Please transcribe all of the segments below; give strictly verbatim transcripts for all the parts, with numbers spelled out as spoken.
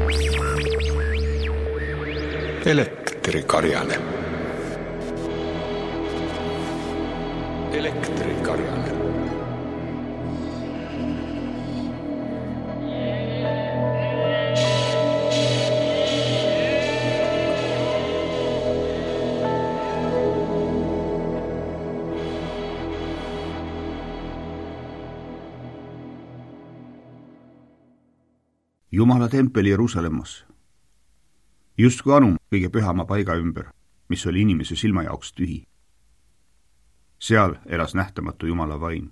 Elektrikarjane. Elektrikarjane. Jumala tempel Jeruusalemmas. Justkui anum kõige pühama paiga ümber, mis oli inimese silma jaoks tühi. Seal elas nähtamatu Jumala vaim.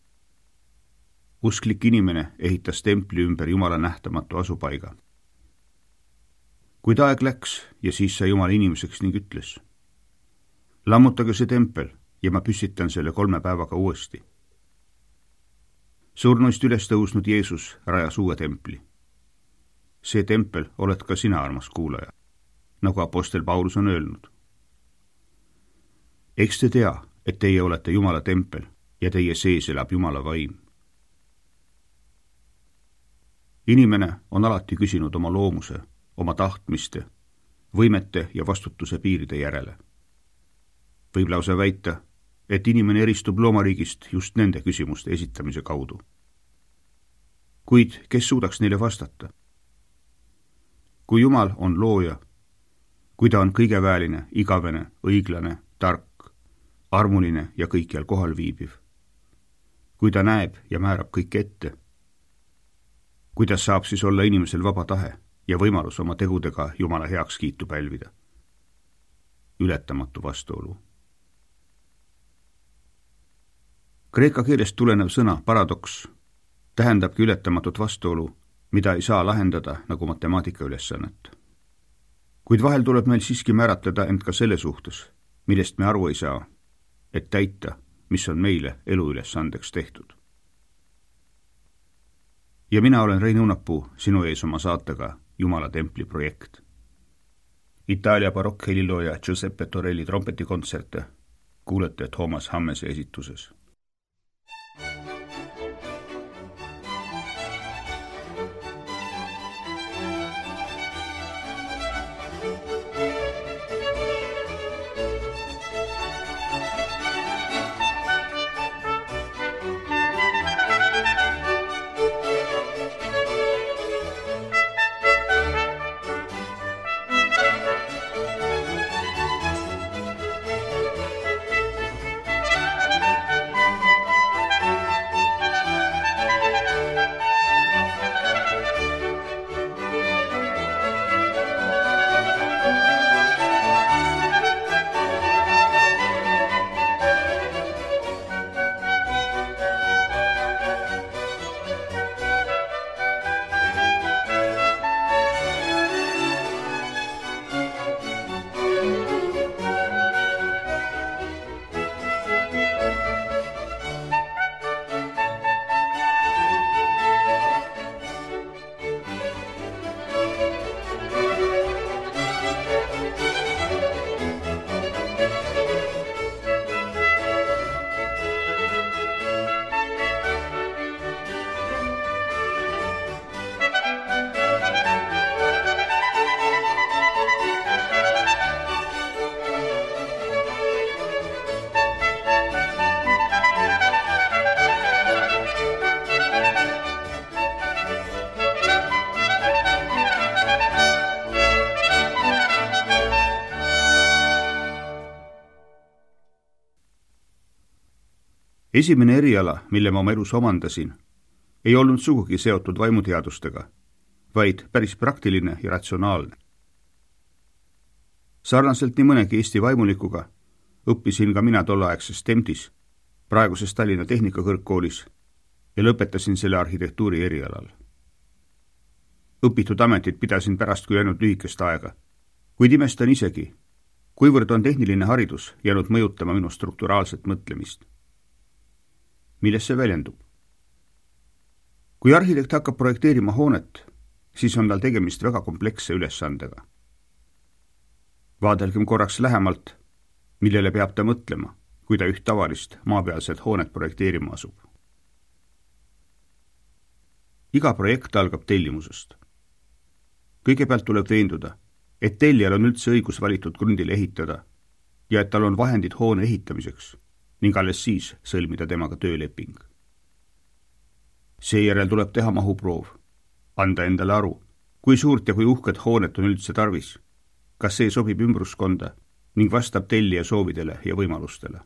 Usklik inimene ehitas templi ümber Jumala nähtamatu asupaiga. Kuid aeg läks ja siis sai Jumal inimeseks ning ütles: lammutage see tempel ja ma püstitan selle kolme päevaga uuesti. Surnuist üles tõusnud Jeesus rajas uue templi. See tempel oled ka sina, armas kuulaja, nagu apostel Paulus on öelnud. Eks te tea, et teie olete Jumala tempel ja teie sees elab Jumala vaim. Inimene on alati küsinud oma loomuse, oma tahtmiste, võimete ja vastutuse piiride järele. Võib lausa väita, et inimene eristub loomariigist just nende küsimuste esitamise kaudu. Kuid kes suudaks neile vastata? Kui Jumal on looja, kui ta on kõigeväeline, igavene, õiglane, tark, armuline ja kõikjal kohal viibiv, kui ta näeb ja määrab kõik ette, kuidas saab siis olla inimesel vaba tahe ja võimalus oma tegudega Jumala heakskiitu pälvida? Ületamatu vastuolu. Kreeka keelest tulenev sõna paradoks tähendabki ületamatut vastuolu, mida ei saa lahendada nagu matemaatika ülesannet. Kuid vahel tuleb meil siiski määratleda end ka selle suhtes, millest me aru ei saa, et täita, mis on meile elu ülesandeks tehtud. Ja mina olen Rein Õunapuu, sinu ees oma saatega Jumala templi projekt. Itaalia barokkhelilooja Giuseppe Torelli trompetikontserte kuulete Toomas Hammese esituses. Esimene eriala, mille ma oma elus omandasin, ei olnud sugugi seotud vaimuteadustega, vaid päris praktiline ja ratsionaalne. Sarnaselt nii mõnegi Eesti vaimulikuga õppisin ka mina tolleaegses Temptis, praeguses Tallinna Tehnikakõrgkoolis ja lõpetasin selle arhitektuuri erialal. Õpitud ametit pidasin pärast kui ainult lühikest aega, kuid imestan isegi, kuivõrd on tehniline haridus jäänud mõjutama minu strukturaalset mõtlemist. Milles see väljendub? Kui arhitekt hakkab projekteerima hoonet, siis on tal tegemist väga kompleksse ülesandega. Vaadelgem korraks lähemalt, millele peab ta mõtlema, kui ta üht tavalist maapealset hoonet projekteerima asub. Iga projekt algab tellimusest. Kõigepealt tuleb veenduda, et tellijal on üldse õigus valitud krundile ehitada ja et tal on vahendid hoone ehitamiseks ning alles siis sõlmida temaga tööleping. Seejärel tuleb teha mahuproov, anda endale aru, kui suurt ja kui uhket hoonet on üldse tarvis, kas see sobib ümbruskonda ning vastab tellija soovidele ja võimalustele.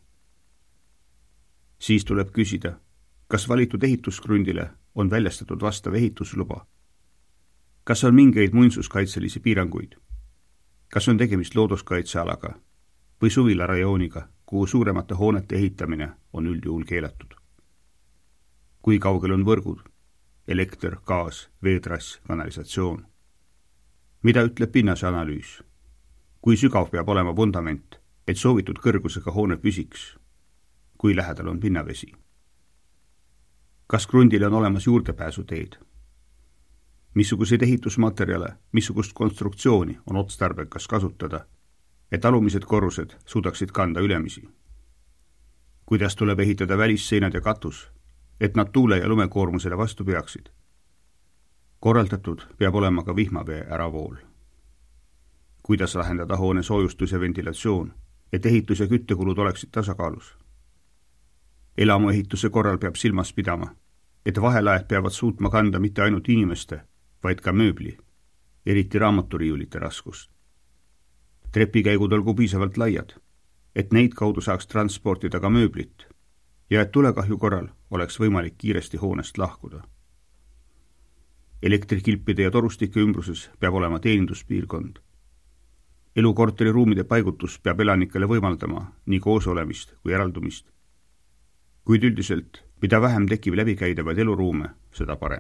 Siis tuleb küsida, kas valitud ehituskrundile on väljastatud vastav ehitusluba, kas on mingeid muinsuskaitselisi piiranguid, kas on tegemist looduskaitsealaga või suvilarajooniga, kuhu suuremate hoonete ehitamine on üldjuhul keelatud. Kui kaugel on võrgud, elekter, gaas, veetrass, kanalisatsioon. Mida ütleb pinnase analüüs? Kui sügav peab olema vundament, et soovitud kõrgusega hoone püsiks? Kui lähedal on pinnavesi? Kas krundile on olemas juurdepääsuteed? Missuguseid ehitusmaterjale, missugust konstruktsiooni on otstarbekas kasutada, et alumised korrused suudaksid kanda ülemisi? Kuidas tuleb ehitada välisseinad ja katus, et nad tuule- ja lumekoormusele vastu peaksid? Korraldatud peab olema ka vihmavee äravool. Kuidas lahendada hoone soojustus ja ventilatsioon, et ehitus- ja küttekulud oleksid tasakaalus? Elamuehituse korral peab silmas pidama, et vahelaed peavad suutma kanda mitte ainult inimeste, vaid ka mööbli, eriti raamaturiiulite raskust. Trepikäigud olgu piisavalt laiad, et neid kaudu saaks transportida ka mööblit ja et tulekahju korral oleks võimalik kiiresti hoonest lahkuda. Elektrikilpide ja torustike ümbruses peab olema teeninduspiirkond. Elukorteri ruumide paigutus peab elanikele võimaldama nii koos olemist kui eraldumist. Kuid üldiselt, mida vähem tekib läbikäidavaid eluruume, seda parem.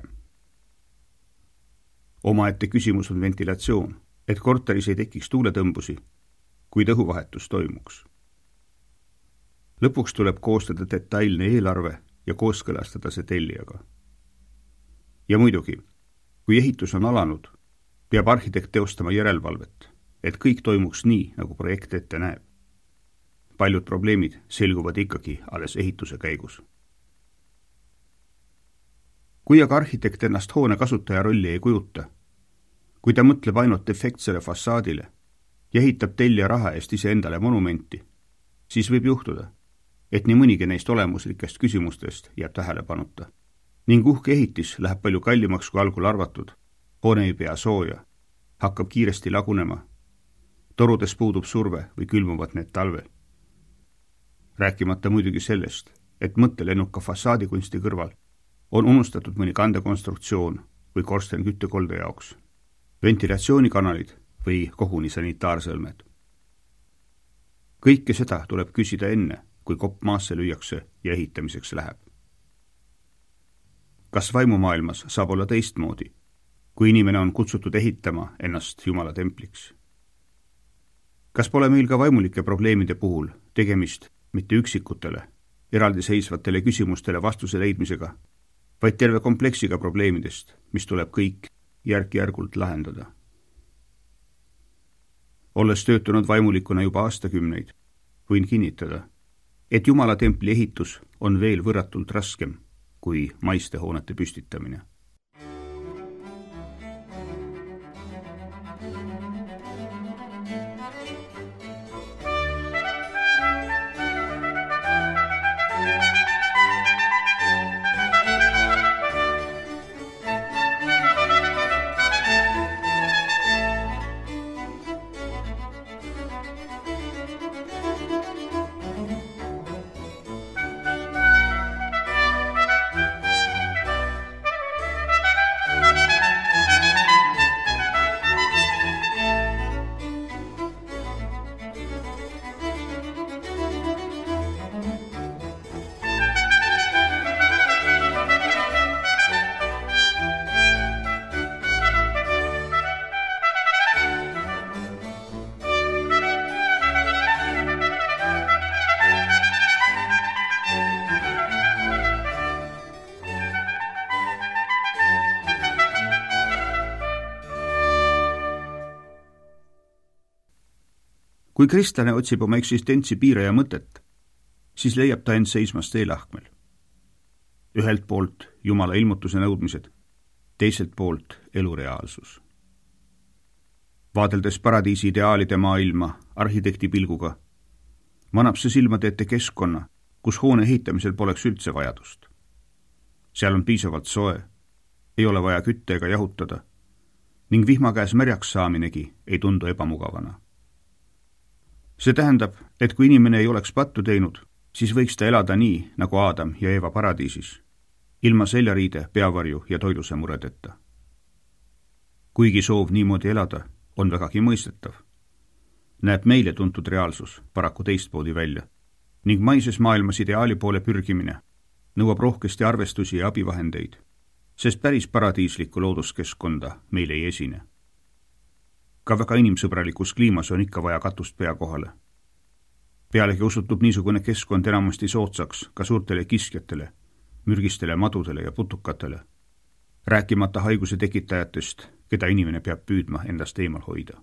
Omaette küsimus on ventilatsioon, et korteris ei tekiks tuuletõmbusi, kuid õhuvahetus toimuks. Lõpuks tuleb koostada detailne eelarve ja kooskõlastada see tellijaga. Ja muidugi, kui ehitus on alanud, peab arhitekt teostama järelevalvet, et kõik toimuks nii, nagu projekt ette näeb. Paljud probleemid selguvad ikkagi alles ehituse käigus. Kui aga arhitekt ennast hoone kasutaja rolli ei kujuta, kui ta mõtleb ainult efektsele fassaadile ja ehitab tellija raha eest ise endale monumenti, siis võib juhtuda, et nii mõnigi neist olemuslikest küsimustest jääb tähelepanuta ning uhke ehitis läheb palju kallimaks kui algul arvatud, hoone ei pea sooja, hakkab kiiresti lagunema, torudes puudub surve või külmuvad need talvel. Rääkimata muidugi sellest, et mõttelennuka fassaadikunsti kõrval on unustatud mõni kandekonstruktsioon või korsten küttekolde jaoks, ventilatsioonikanalid või koguni sanitaarsõlmed. Kõike seda tuleb küsida enne, kui kopp maasse lüüakse ja ehitamiseks läheb. Kas vaimumaailmas saab olla teistmoodi, kui inimene on kutsutud ehitama ennast Jumala templiks? Kas pole meil ka vaimulike probleemide puhul tegemist mitte üksikutele, eraldiseisvatele küsimustele vastuse leidmisega, vaid terve kompleksiga probleemidest, mis tuleb kõik järk-järgult lahendada? Olles töötanud vaimulikuna juba aastakümneid, võin kinnitada, et Jumala templi ehitus on veel võrratult raskem kui maiste hoonete püstitamine. Kui kristlane otsib oma eksistentsi piire ja mõtet, siis leiab ta end seismas teelahkmel. Ühelt poolt Jumala ilmutuse nõudmised, teiselt poolt elureaalsus. Vaadeldes paradiisi ideaalide maailma arhitekti pilguga, manab see silmade ette keskkonna, kus hoone ehitamisel poleks üldse vajadust. Seal on piisavalt soe, ei ole vaja kütte ega jahutada ning vihma käes märjaks saaminegi ei tundu ebamugavana. See tähendab, et kui inimene ei oleks pattu teinud, siis võiks ta elada nii, nagu Aadam ja Eeva paradiisis, ilma seljariide, peavarju ja toiduse muredeta. Kuigi soov niimoodi elada on vägagi mõistetav, näeb meile tuntud reaalsus paraku teistmoodi välja ning maises maailmas ideaali poole pürgimine nõuab rohkesti arvestusi ja abivahendeid, sest päris paradiislikku looduskeskkonda meil ei esine. Ka väga inimsõbralikus kliimas on ikka vaja katust pea kohale. Pealegi osutub niisugune keskkond enamasti soodsaks ka suurtele kiskjatele, mürgistele madudele ja putukatele, rääkimata haiguse tekitajatest, keda inimene peab püüdma endast eemal hoida.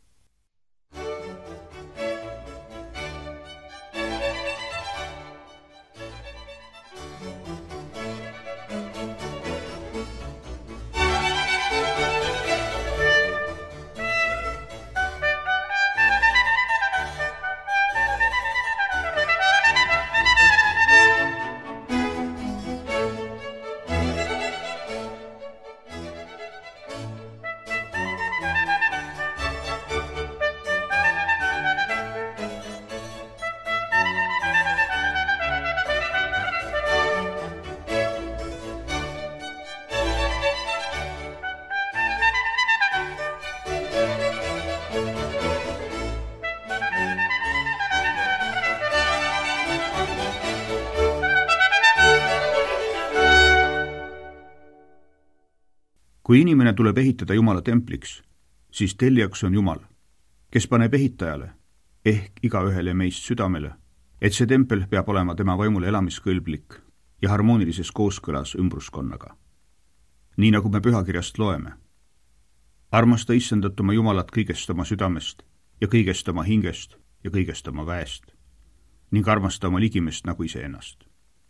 Kui inimene tuleb ehitada Jumala templiks, siis tellijaks on Jumal, kes paneb ehitajale ehk igaühele meist südamele, et see tempel peab olema tema vaimule elamiskõlblik ja harmoonilises kooskõlas ümbruskonnaga. Nii nagu me pühakirjast loeme. Armasta issandat oma Jumalat kõigest oma südamest ja kõigest oma hingest ja kõigest oma väest ning armasta oma ligimest nagu iseennast.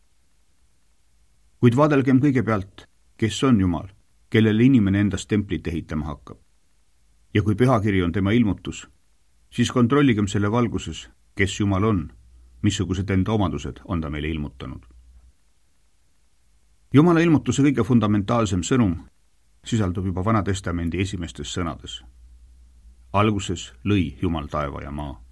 Kuid vaadelgem kõigepealt, kes on Jumal, kellele inimene endast templit ehitama hakkab. Ja kui pühakiri on tema ilmutus, siis kontrolligem selle valguses, kes Jumal on, missugused enda omadused on ta meile ilmutanud. Jumala ilmutuse kõige fundamentaalsem sõnum sisaldub juba Vana Testamendi esimestes sõnades. Alguses lõi Jumal taeva ja maa.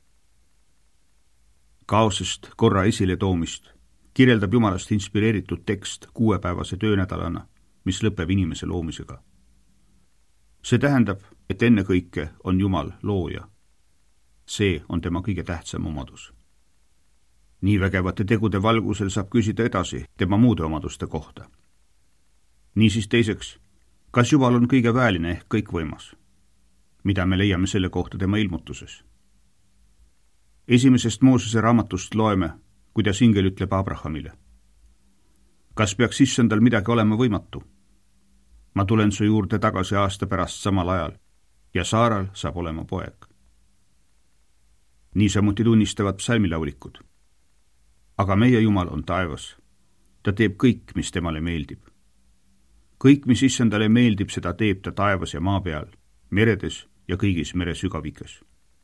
Kaosest korra esile toomist kirjeldab Jumalast inspireeritud tekst kuuepäevase töönädalana, mis lõpeb inimese loomisega. See tähendab, et ennekõike on Jumal looja. See on tema kõige tähtsam omadus. Nii vägevate tegude valgusel saab küsida edasi tema muude omaduste kohta. Niisiis teiseks, kas Jumal on kõige väeline ehk kõikvõimas? Mida me leiame selle kohta tema ilmutuses? Esimesest Moosese raamatust loeme, kuidas ingel ütleb Abrahamile. Kas peaks issandal midagi olema võimatu? Ma tulen su juurde tagasi aasta pärast samal ajal ja Saaral saab olema poeg. Niisamuti tunnistavad psalmilaulikud. Aga meie Jumal on taevas. Ta teeb kõik, mis temale meeldib. Kõik, mis issandale meeldib, seda teeb ta taevas ja maa peal, meredes ja kõigis mere sügavikes.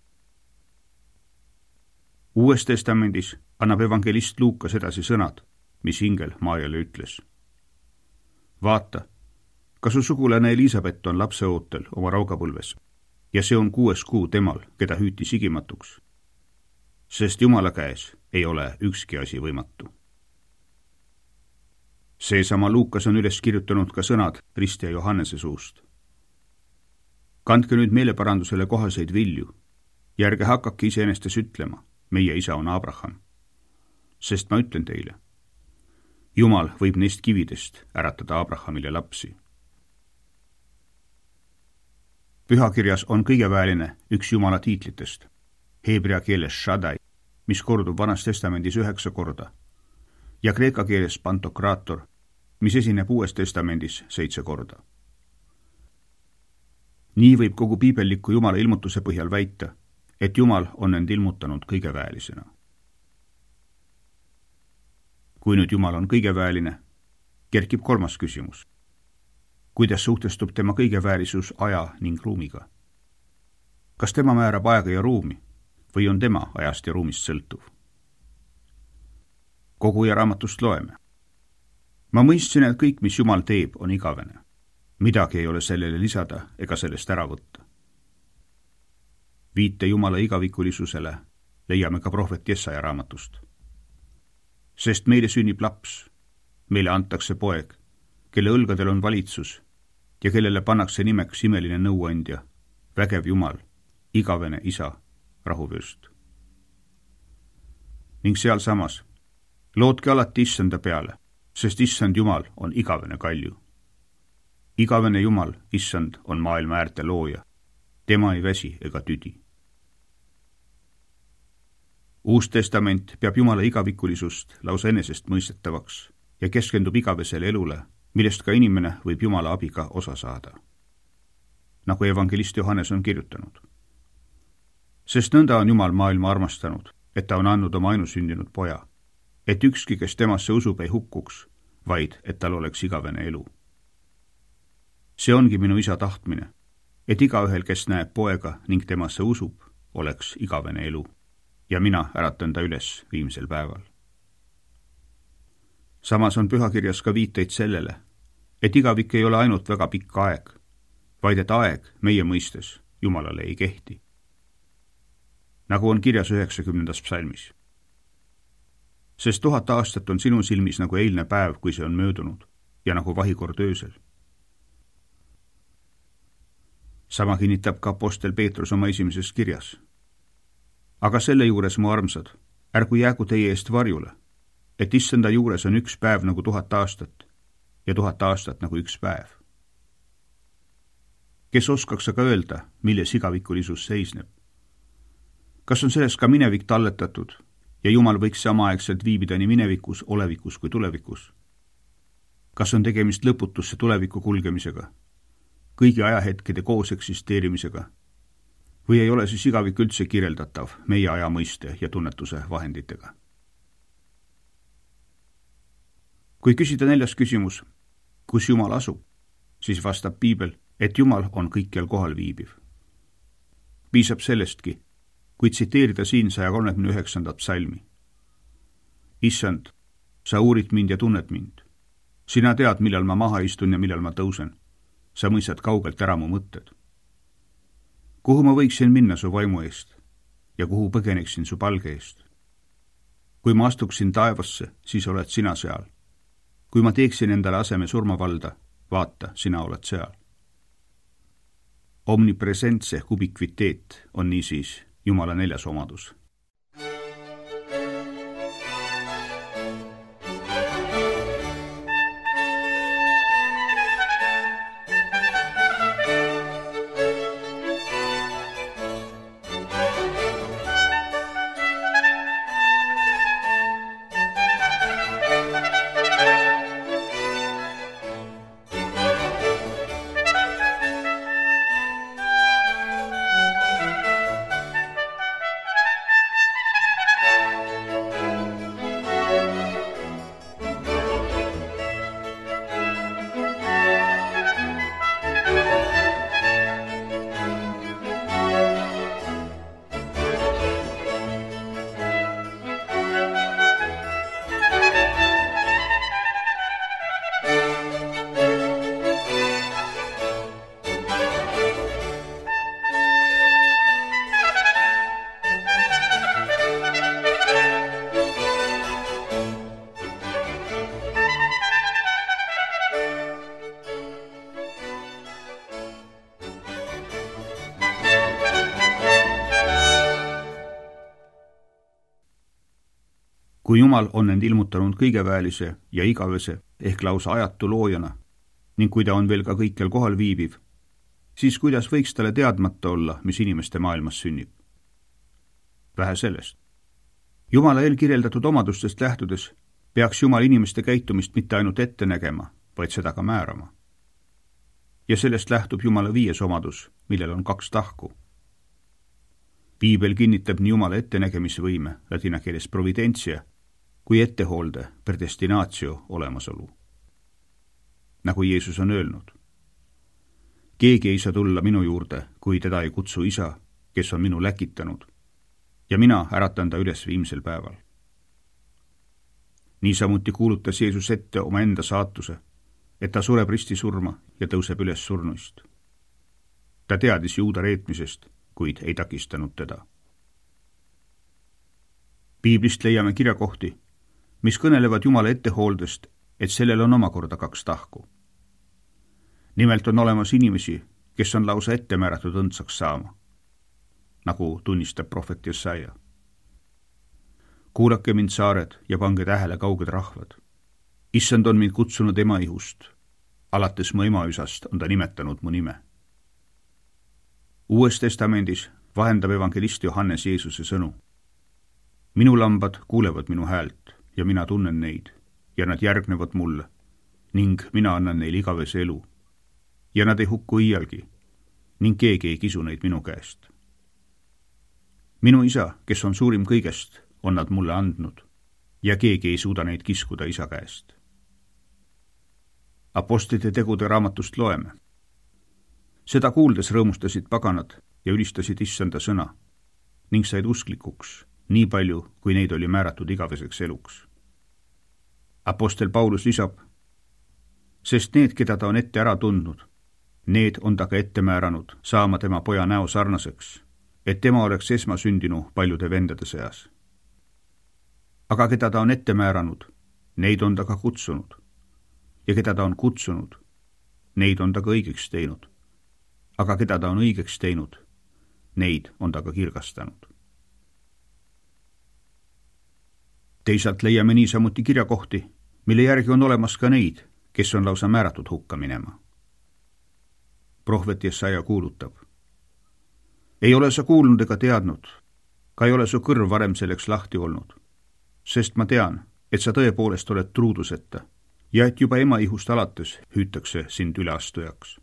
Uues testamendis annab evangelist Luukas edasi sõnad, mis ingel Maarjale ütles. Vaata, ka su sugulane Elisabeth on lapseootel oma raugapõlves ja see on kuues kuu temal, keda hüüti sigimatuks, sest Jumala käes ei ole ükski asi võimatu. Seesama Luukas on üles kirjutanud ka sõnad Ristja Johannese suust. Kandke nüüd meeleparandusele kohaseid vilju ja ärge hakake iseenestes ütlema, meie isa on Abraham, sest ma ütlen teile, Jumal võib neist kividest äratada Abrahamile lapsi. Pühakirjas on kõigeväeline üks Jumala tiitlitest, heebrea keeles Shaddai, mis kordub Vanas testamendis üheksa korda, ja kreeka keeles Pantokrator, mis esineb Uues testamendis seitse korda. Nii võib kogu piibelliku Jumala ilmutuse põhjal väita, et Jumal on end ilmutanud kõigeväelisena. Kui nüüd Jumal on kõigeväeline, kerkib kolmas küsimus. Kuidas suhtestub tema kõigeväälisus aja ning ruumiga? kas tema määrab aega ja ruumi või on tema ajast ja ruumist sõltuv? Koguja raamatust loeme. Ma mõistsin, et kõik, mis Jumal teeb, on igavene. Midagi ei ole sellele lisada ega sellest ära võtta. Viite Jumala igavikulisusele leiame ka prohvet Jesaja raamatust. Sest meile sünnib laps, meile antakse poeg, kelle õlgadel on valitsus ja kellele pannakse nimeks imeline nõuandja, vägev Jumal, igavene isa, rahuvürst. Ning sealsamas, lootke alati issanda peale, sest issand Jumal on igavene kalju. Igavene Jumal, issand, on maailma äärte looja. Tema ei väsi ega tüdi. Uus testament peab Jumala igavikulisust lausa enesest mõistetavaks ja keskendub igavesele elule, millest ka inimene võib Jumala abiga osa saada. Nagu evangelist Johannes on kirjutanud. Sest nõnda on Jumal maailma armastanud, et ta on andnud oma ainusündinud poja, et ükski, kes temasse usub, ei hukkuks, vaid et tal oleks igavene elu. See ongi minu isa tahtmine, et igaühel, kes näeb poega ning temasse usub, oleks igavene elu ja mina äratan ta üles viimsel päeval. Samas on pühakirjas ka viiteid sellele, et igavik ei ole ainult väga pikk aeg, vaid et aeg meie mõistes Jumalale ei kehti. Nagu on kirjas üheksakümnendas psalmis. Sest tuhat aastat on sinu silmis nagu eilne päev, kui see on möödunud, ja nagu vahikord öösel. Sama kinnitab ka apostel Peetrus oma esimeses kirjas. Aga selle juures, mu armsad, ärgu jäägu teie eest varjule, et issanda juures on üks päev nagu tuhat aastat ja tuhat aastat nagu üks päev. Kes oskaks aga öelda, milles igavikulisus seisneb? Kas on sellest ka minevik talletatud ja Jumal võiks samaaegselt viibida nii minevikus, olevikus kui tulevikus? Kas on tegemist lõputusse tuleviku kulgemisega, kõigi ajahetkede koos eksisteerimisega, või ei ole siis igavik üldse kirjeldatav meie aja mõiste ja tunnetuse vahenditega? Kui küsida neljas küsimus, kus Jumal asub, siis vastab Piibel, et Jumal on kõikjal kohal viibiv. Piisab sellestki, kui tsiteerida siin saja kolmekümne üheksandat psalmi. Issand, sa uurid mind ja tunned mind. Sina tead, millal ma maha istun ja millal ma tõusen. Sa mõistad kaugelt ära mu mõtted. Kuhu ma võiksin minna su vaimu eest ja kuhu põgeneksin su palge eest? Kui ma astuksin taevasse, siis oled sina seal. Kui ma teeksin endale aseme surmavalda, vaata, sina oled seal. Omnipresentse kubikviteet on niisiis Jumala neljas omadus. Kui Jumal on end ilmutanud kõigeväelise ja igavese ehk lausa ajatu loojana ning kui ta on veel ka kõikjal kohal viibiv, siis kuidas võiks talle teadmata olla, mis inimeste maailmas sünnib? Vähe sellest. Jumala eelkirjeldatud omadustest lähtudes peaks Jumal inimeste käitumist mitte ainult ette nägema, vaid seda ka määrama. Ja sellest lähtub Jumala viies omadus, millel on kaks tahku. Piibel kinnitab nii Jumala ettenägemisvõime, ladina keeles providentia, kui ettehoolde predestinatio olemasolu. Nagu Jeesus on öelnud, keegi ei saa tulla minu juurde, kui teda ei kutsu isa kes on minu läkitanud, ja mina äratan ta üles viimsel päeval. Niisamuti kuulutas Jeesus ette omaenda saatuse, et ta sureb ristisurma ja tõuseb üles surnuist. Ta teadis Juuda reetmisest, kuid ei takistanud teda. Piiblist leiame kirjakohti, mis kõnelevad Jumala ettehooldest, et sellel on omakorda kaks tahku. Nimelt on olemas inimesi, kes on lausa ette määratud õndsaks saama, nagu tunnistab prohvet Jesaja. Kuulake mind, saared, ja pange tähele kauged rahvad. Issand on mind kutsunud ema ihust. Alates mu emaüsast on ta nimetanud mu nime. Uues testamendis vahendab evangelist Johannes Jeesuse sõnu. Minu lambad kuulevad minu häält ja mina tunnen neid ja nad järgnevad mulle ning mina annan neile igavese elu ja nad ei hukku iialgi ning keegi ei kisu neid minu käest. Minu isa, kes on suurim kõigest, on nad mulle andnud ja keegi ei suuda neid kiskuda isa käest. Apostlite tegude raamatust loeme. Seda kuuldes rõõmustasid paganad ja ülistasid issanda sõna ning said usklikuks, nii palju, kui neid oli määratud igaveseks eluks. Apostel Paulus lisab, sest need, keda ta on ette ära tundnud, need on ta ka ette määranud saama tema poja näo sarnaseks, et tema oleks esmasündinu paljude vendade seas. Aga keda ta on ette määranud, neid on ta ka kutsunud. Ja keda ta on kutsunud, neid on ta ka õigeks teinud. Aga keda ta on õigeks teinud, neid on ta ka kirgastanud. Teisalt leiame niisamuti kirjakohti, mille järgi on olemas ka neid, kes on lausa määratud hukka minema. Prohvet Jesaja kuulutab. Ei ole sa kuulnud ega teadnud, ka ei ole su kõrv varem selleks lahti olnud, sest ma tean, et sa tõepoolest oled truuduseta ja et juba ema ihust alates hüütakse sind üleastujaks.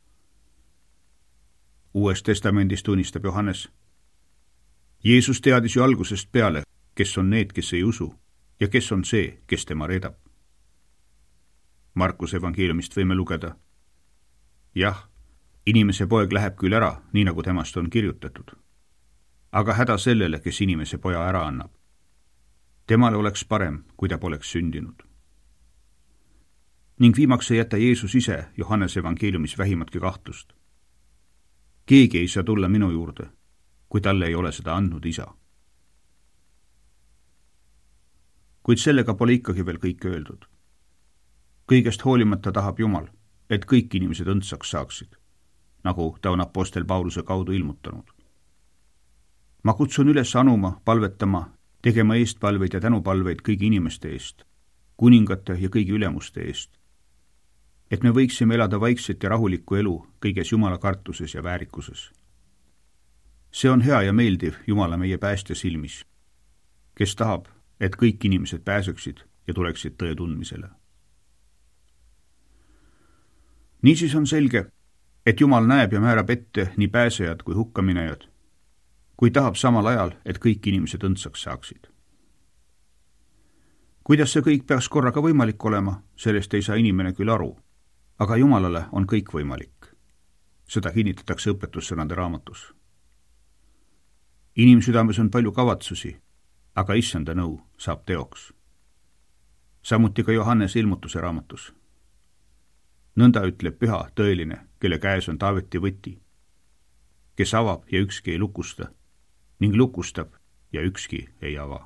Uues testamendis tunnistab Johannes. Jeesus teadis ju algusest peale, kes on need, kes ei usu ja kes on see, kes tema reedab. Markuse evangeeliumist võime lugeda. Jah, inimese poeg läheb küll ära, nii nagu temast on kirjutatud. Aga häda sellele, kes inimese poja ära annab. Temale oleks parem, kui ta poleks sündinud. Ning viimaks ei jäta Jeesus ise Johannese evangeeliumis vähimatki kahtlust. Keegi ei saa tulla minu juurde, kui talle ei ole seda andnud isa. Kuid sellega pole ikkagi veel kõik öeldud. Kõigest hoolimata tahab Jumal, et kõik inimesed õndsaks saaksid, nagu ta on apostel Pauluse kaudu ilmutanud. Ma kutsun üles anuma, palvetama, tegema eestpalveid ja tänupalveid kõigi inimeste eest, kuningate ja kõigi ülemuste eest, et me võiksime elada vaikset ja rahulikku elu kõiges Jumala kartuses ja väärikuses. See on hea ja meeldiv Jumala meie päästja silmis, kes tahab, et kõik inimesed pääseksid ja tuleksid tõe tundmisele. Niisiis on selge, et Jumal näeb ja määrab ette nii pääsejad kui hukkaminejad, kui tahab samal ajal, et kõik inimesed õndsaks saaksid. Kuidas see kõik peaks korraga võimalik olema, sellest ei saa inimene küll aru, aga Jumalale on kõik võimalik. Seda kinnitatakse õpetussõnade raamatus. Inimsüdames on palju kavatsusi, aga issanda nõu saab teoks. Samuti ka Johannese ilmutuse raamatus. Nõnda ütleb püha tõeline, kelle käes on Taaveti võti, kes avab ja ükski ei lukusta, ning lukustab ja ükski ei ava.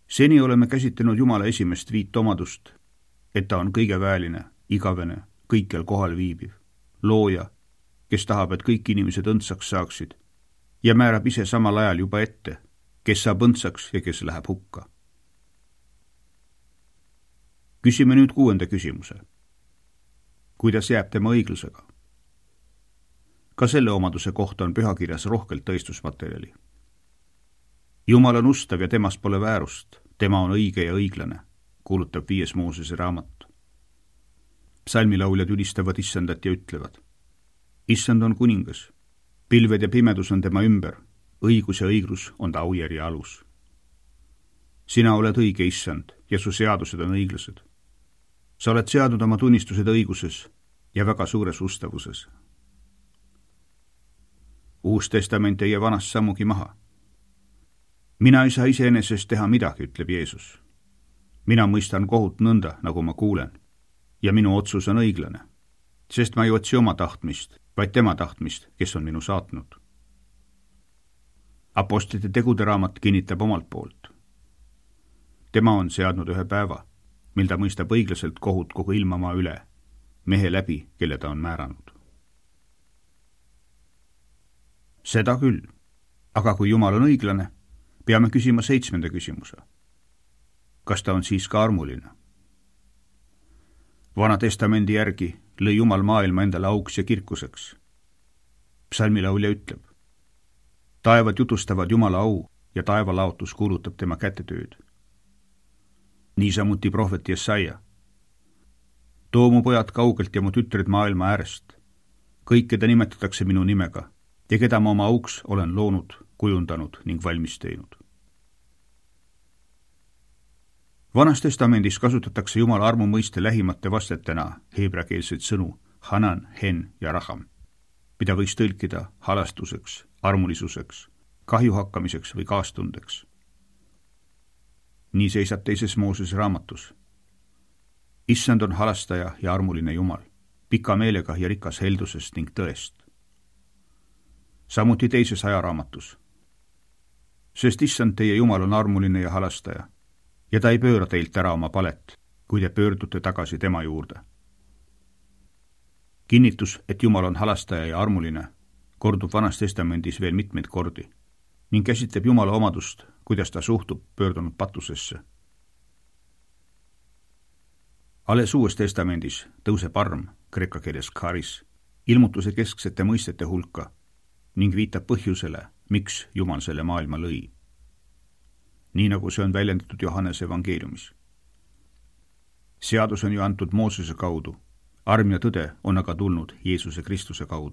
seni oleme käsitlenud Jumala esimest viit omadust, et ta on kõigeväeline, igavene, kõikjal kohal viibiv, looja, kes tahab, et kõik inimesed õndsaks saaksid ja määrab ise samal ajal juba ette, kes saab õndsaks ja kes läheb hukka. Küsime nüüd kuuenda küsimuse. Kuidas jääb tema õiglusega? Ka selle omaduse kohta on pühakirjas rohkelt tõestusmaterjali. Jumal on ustav ja temas pole väärust, tema on õige ja õiglane, kuulutab viies Moosese raamat. Psalmilauljad ülistavad Issandat ja ütlevad: Issand on kuningas, pilved ja pimedus on tema ümber, õigus ja õiglus on ta aujärje alus. Sina oled õige, Issand, ja su seadused on õiglased. Sa oled seadnud oma tunnistused õiguses ja väga suures ustavuses. Uus testament ei jää vanast sammugi maha. Mina ei saa iseenesest teha midagi, ütleb Jeesus. Mina mõistan kohut nõnda, nagu ma kuulen, ja minu otsus on õiglane, sest ma ei otsi oma tahtmist, vaid tema tahtmist, kes on minu saatnud. Apostlite tegude raamat kinnitab omalt poolt. Tema on seadnud ühe päeva, mil ta mõistab õiglaselt kohut kogu ilmamaa üle, mehe läbi, kelle ta on määranud. Seda küll, aga kui Jumal on õiglane, peame küsima seitsmenda küsimuse. Kas ta on siis ka armuline? Vana testamendi järgi lõi Jumal maailma endale auks ja kirkuseks. Psalmilaulja ütleb: Taevad jutustavad Jumala au ja taevalaotus kuulutab tema kätetööd. Niisamuti prohvet Jesaja: Too mu pojad kaugelt ja mu tütred maailma äärest. Kõik, keda nimetatakse minu nimega ja keda ma oma auks olen loonud, kujundanud ning valmis teinud. Vanas testamendis kasutatakse Jumala armu mõiste lähimate vastetena heebreakeelseid sõnu hanan, hen ja raham, mida võiks tõlkida halastuseks, armulisuseks, kahju hakkamiseks või kaastundeks. Nii seisab teises Moosese raamatus. Issand on halastaja ja armuline Jumal, pika meelega ja rikas heldusest ning tõest. Samuti teises ajaraamatus. Sest Issand teie Jumal on armuline ja halastaja, ja ta ei pööra teilt ära oma palet, kui te pöördute tagasi tema juurde. Kinnitus, et Jumal on halastaja ja armuline, kordub Vanas testamendis veel mitmeid kordi ning käsitleb Jumala omadust, kuidas ta suhtub pöördunud patusesse. Alles Uues testamendis tõuseb arm, kreeka keeles charis, ilmutuse kesksete mõistete hulka ning viitab põhjusele, miks Jumal selle maailma lõi. Nii nagu see on väljendatud Johannese evangeeliumis. Seadus on ju antud Moosese kaudu, arm ja tõde on aga tulnud Jeesuse Kristuse kaudu.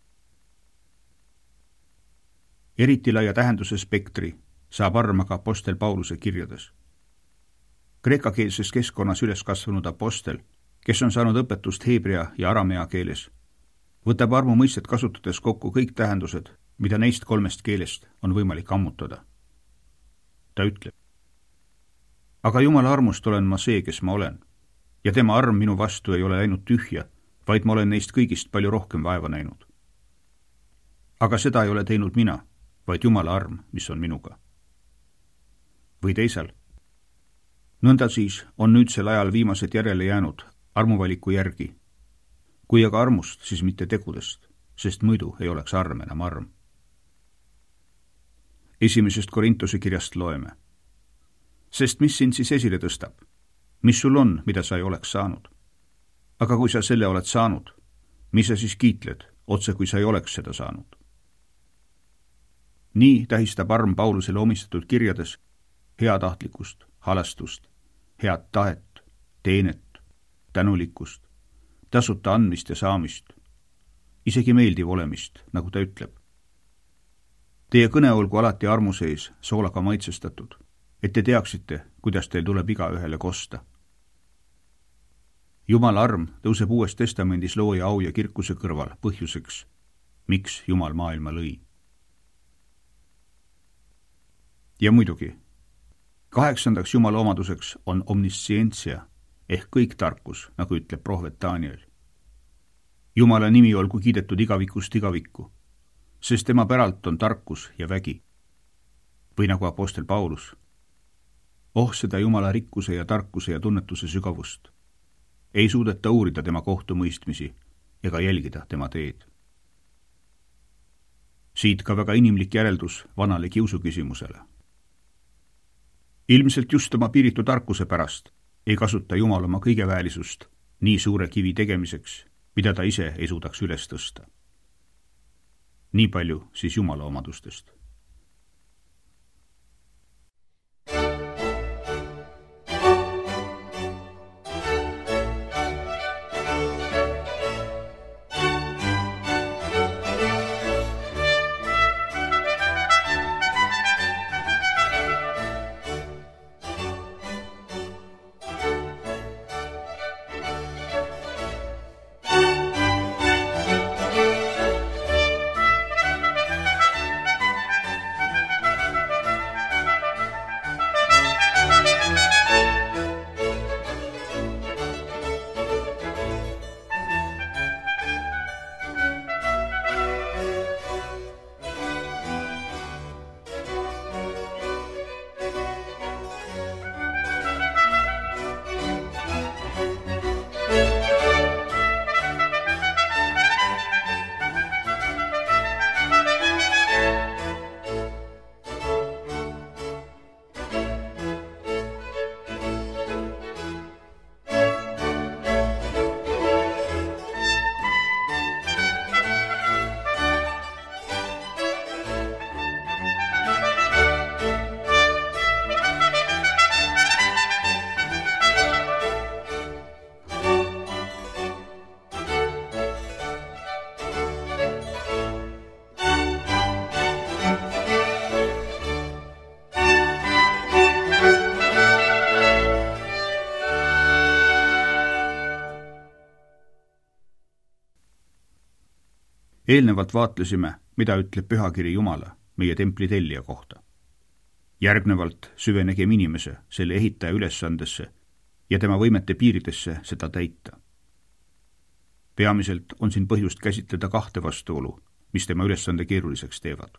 Eriti laia tähenduse spektri saab arm aga apostel Pauluse kirjades. Kreekakeelses keskkonnas üles kasvanud apostel, kes on saanud õpetust heebrea ja aramea keeles, võtab armu mõistet kasutades kokku kõik tähendused, mida neist kolmest keelest on võimalik ammutada. Ta ütleb: Aga Jumala armust olen ma see, kes ma olen, ja tema arm minu vastu ei ole läinud tühja, vaid ma olen neist kõigist palju rohkem vaeva näinud. Aga seda ei ole teinud mina, vaid Jumala arm, mis on minuga. Või teisel. Nõnda siis on nüüdsel ajal viimased järele jäänud armuvaliku järgi. Kui aga armust, siis mitte tegudest, sest muidu ei oleks arm enam arm. Esimesest Korintuse kirjast loeme. Sest mis sind siis esile tõstab? Mis sul on, mida sa ei oleks saanud? Aga kui sa selle oled saanud, mis sa siis kiitled, otse kui sa ei oleks seda saanud? Nii tähistab arm Paulusele omistatud kirjades heatahtlikkust, halastust, head tahet, teenet, tänulikkust, tasuta andmist ja saamist, isegi meeldiv olemist, nagu ta ütleb. Teie kõne olgu alati armu sees soolaga maitsestatud, et te teaksite, kuidas teil tuleb igaühele kosta. Jumala arm tõuseb Uues testamendis looja au ja kirkuse kõrval põhjuseks, miks Jumal maailma lõi. Ja muidugi, kaheksandaks Jumala omaduseks on omniscientsia ehk kõik tarkus, nagu ütleb prohvet Daniel. Jumala nimi olgu kiidetud igavikust igavikku, sest tema päralt on tarkus ja vägi. Või nagu apostel Paulus. oh seda Jumala rikkuse ja tarkuse ja tunnetuse sügavust. Ei suudeta uurida tema kohtumõistmisi ega jälgida tema teed. Siit ka väga inimlik järeldus vanale kiusuküsimusele. Ilmselt just oma piiritu tarkuse pärast ei kasuta Jumal oma kõigeväelisust nii suure kivi tegemiseks, mida ta ise ei suudaks üles tõsta. Nii palju siis Jumala omadustest. Eelnevalt vaatlesime, mida ütleb pühakiri Jumala meie templi tellija kohta. Järgnevalt süvenegem inimese, selle ehitaja ülesandesse ja tema võimete piiridesse seda täita. Peamiselt on siin põhjust käsitleda kahte vastuolu, mis tema ülesande keeruliseks teevad.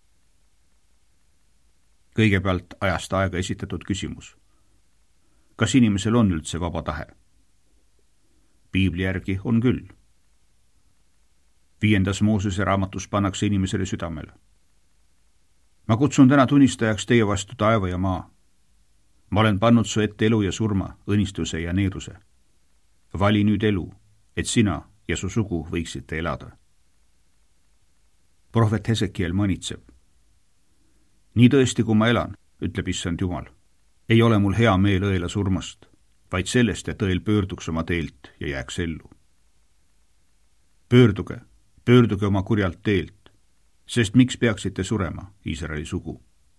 Kõigepealt ajast aega esitatud küsimus. Kas inimesel on üldse vaba tahe? Piibli järgi on küll. Viiendas Moosese raamatus pannakse inimesele südamele. Ma kutsun täna tunnistajaks teie vastu taeva ja maa. Ma olen pannud su ette elu ja surma, õnnistuse ja needuse. Vali nüüd elu, et sina ja su sugu võiksite elada. Prohvet Hesekiel mõnitseb. Nii tõesti, kui ma elan, ütleb issand Jumal, ei ole mul hea meel õela surmast, vaid sellest, et õel pöörduks oma teelt ja jääks ellu. Pöörduge, pöörduge oma kurjalt teelt, sest miks peaksite surema, Iisraeli sugu?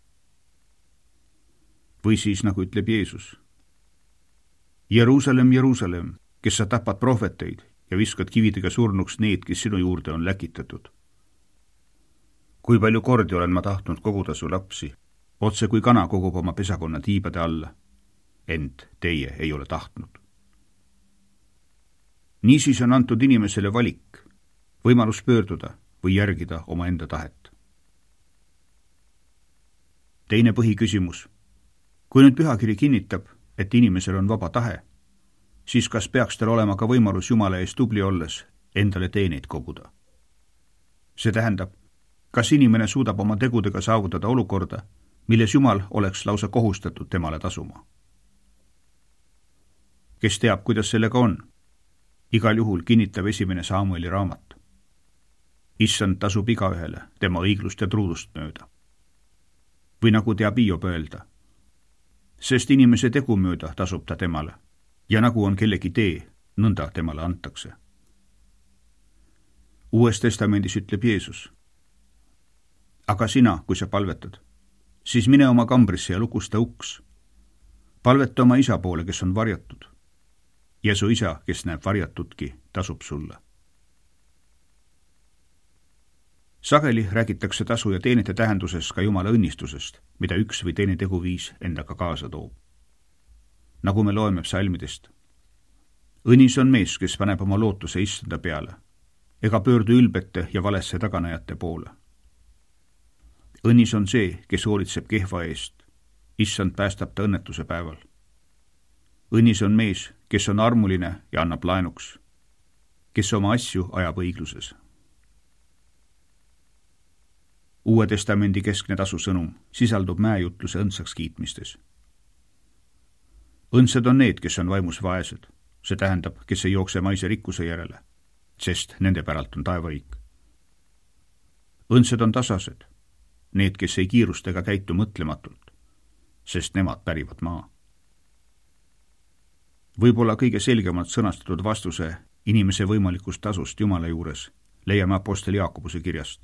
Või siis, nagu ütleb Jeesus, Jeruusalemm, Jeruusalemm, kes sa tapad prohveteid ja viskad kividega surnuks need, kes sinu juurde on läkitatud. Kui palju kordi olen ma tahtnud koguda su lapsi, otse kui kana kogub oma pesakonna tiibade alla, ent teie ei ole tahtnud. Niisiis on antud inimesele valik, võimalus pöörduda või järgida oma enda tahet. Teine põhiküsimus. Kui nüüd pühakiri kinnitab, et inimesel on vaba tahe, siis kas peaks tal olema ka võimalus Jumala eest tubli olles endale teeneid koguda? See tähendab, kas inimene suudab oma tegudega saavutada olukorda, milles Jumal oleks lausa kohustatud temale tasuma? Kes teab, kuidas sellega on? Igal juhul kinnitab esimene Samueli raamat. Issand tasub igaühele tema õiglust ja truudust mööda. Või nagu teab Hiob öelda, sest inimese tegu mööda tasub ta temale ja nagu on kellegi tee, nõnda temale antakse. Uues testamendis ütleb Jeesus, aga sina, kui sa palvetad, siis mine oma kambrisse ja lukusta uks. Palveta oma isa poole, kes on varjatud, ja su isa, kes näeb varjatudki, tasub sulle. Sageli räägitakse tasu ja teenete tähenduses ka Jumala õnnistusest, mida üks või teine teguviis endaga kaasa toob. Nagu me loeme psalmidest. Õnnis on mees, kes paneb oma lootuse issanda peale, ega pöördu ülbete ja valesse taganajate poole. Õnnis on see, kes hoolitseb kehva eest issand päästab ta õnnetuse päeval. Õnnis on mees, kes on armuline ja annab laenuks, kes oma asju ajab õigluses. Uue testamendi keskne tasusõnum sisaldub mäejutluse õndsaks kiitmistes. Õndsad on need, kes on vaimus vaesed, see tähendab, kes ei jookse maise rikkuse järele, sest nende päralt on taevariik. Õndsad on tasased, need, kes ei kiirusta ega käitu mõtlematult, sest nemad pärivad maa. Võib-olla kõige selgemalt sõnastatud vastuse inimese võimalikust tasust Jumala juures leiame apostel Jaakobuse kirjast.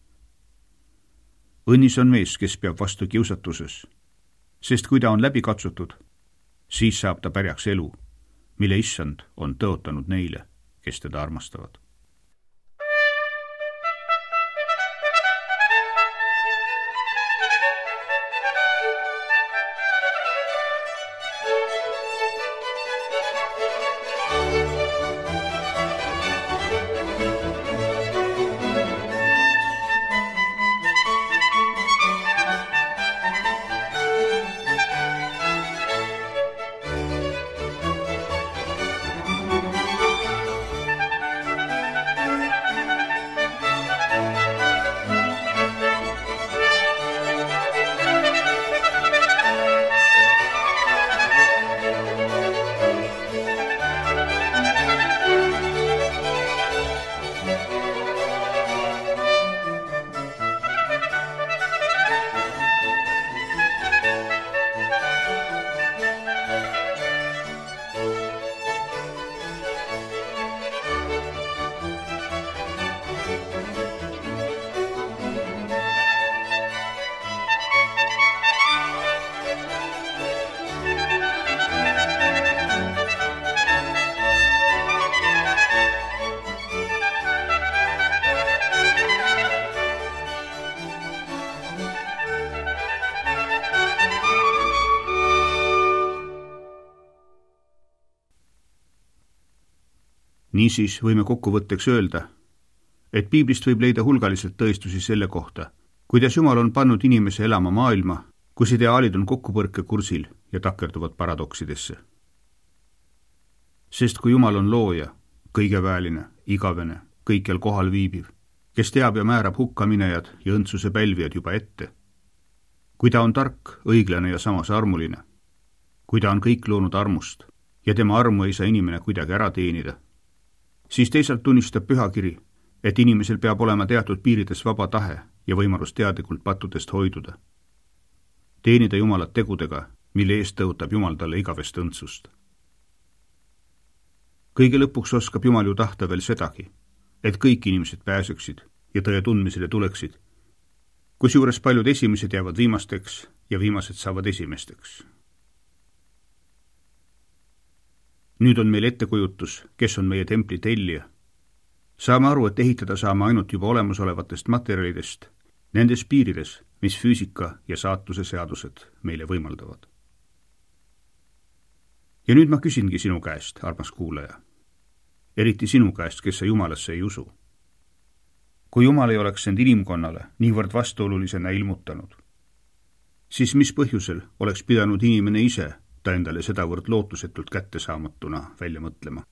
Õnnis on mees, kes peab vastu kiusatuses, sest kui ta on läbi katsutud, siis saab ta pärjaks elu, mille issand on tõotanud neile, kes teda armastavad. Niisiis võime kokkuvõtteks öelda, et piiblist võib leida hulgaliselt tõestusi selle kohta, kuidas Jumal on pannud inimese elama maailma, kus ideaalid on kokkupõrkekursil ja takerduvad paradoksidesse. Sest kui Jumal on looja, kõigeväeline, igavene, kõikjal kohal viibiv, kes teab ja määrab hukkaminejad ja õndsuse pälvijad juba ette, kui ta on tark, õiglane ja samas armuline, kui ta on kõik loonud armust ja tema armu ei saa inimene kuidagi ära teenida, siis teisalt tunnistab pühakiri, et inimesel peab olema teatud piirides vaba tahe ja võimalus teadlikult pattudest hoiduda. Teenida Jumalat tegudega, mille eest tõotab Jumal talle igavest õndsust. Kõige lõpuks oskab Jumal ju tahta veel sedagi, et kõik inimesed pääseksid ja tõe tundmisele tuleksid, kusjuures paljud esimesed jäävad viimasteks ja viimased saavad esimesteks. Nüüd on meil ettekujutus, kes on meie templi tellija. Saame aru, et ehitada saame ainult juba olemasolevatest materjalidest, nendes piirides, mis füüsika ja saatuse seadused meile võimaldavad. Ja nüüd ma küsingi sinu käest, armas kuulaja. Eriti sinu käest, kes sa Jumalasse ei usu. Kui Jumal ei oleks end inimkonnale niivõrd vastuolulisena ilmutanud, siis mis põhjusel oleks pidanud inimene ise ta endale sedavõrd lootusetult kättesaamatuna välja mõtlema?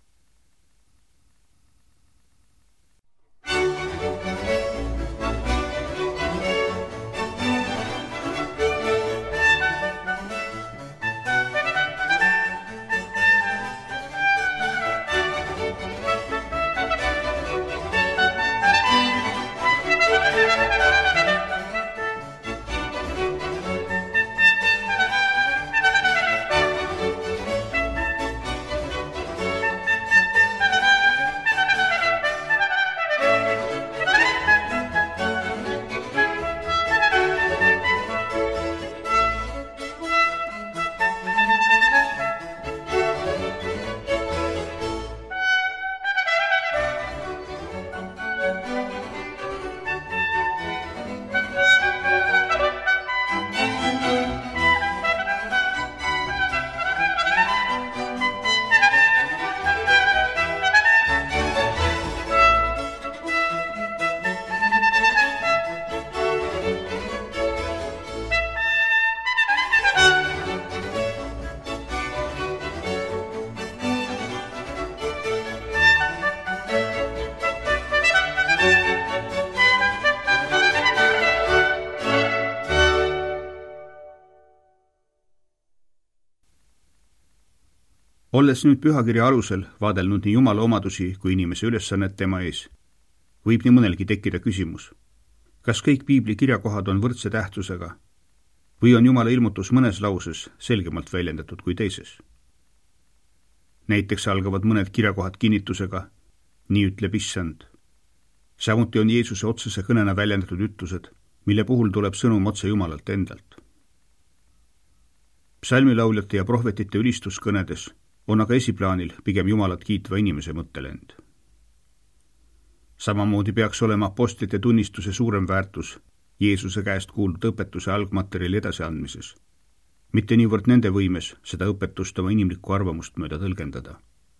Olles nüüd pühakirja alusel vaadelnud nii Jumala omadusi kui inimese ülesannet tema ees, võib nii mõnelgi tekkida küsimus, kas kõik piibli kirjakohad on võrdse tähtsusega või on Jumala ilmutus mõnes lauses selgemalt väljendatud kui teises. Näiteks algavad mõned kirjakohad kinnitusega, nii ütleb issand. Samuti on Jeesuse otsese kõnena väljendatud ütlused, mille puhul tuleb sõnum otse Jumalalt endalt. Psalmilauljate ja prohvetite ülistuskõnedes on aga esiplaanil pigem Jumalat kiitva inimese mõttelend. Samamoodi peaks olema apostlite tunnistuse suurem väärtus Jeesuse käest kuuldud õpetuse algmaterjali edasiandmises, mitte niivõrd nende võimes seda õpetust oma inimlikku arvamust mööda tõlgendada.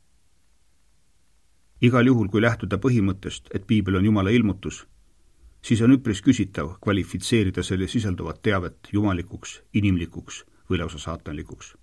Igal juhul, kui lähtuda põhimõttest, et piibel on Jumala ilmutus, siis on üpris küsitav kvalifitseerida selle sisalduvat teavet jumalikuks, inimlikuks või lausa saatanlikuks.